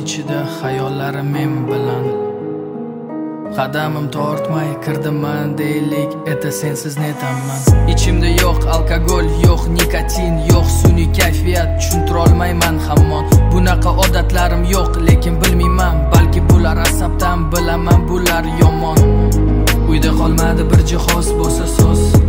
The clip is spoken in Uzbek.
ichida xayollarim men bilan. Qadamim tortmay kirdiman deylik, eta sensiz netaman. Ichimda yo'q alkogol, yo'q nikotin, yo'q sun'iy kayfiyat, tushuntirolmayman hamon. Bunaqa odatlarim yo'q, lekin bilmayman, balki bular asabdan, bilaman bular yomon. Uyda qolmadi bir jihoz bo'lsa so'z,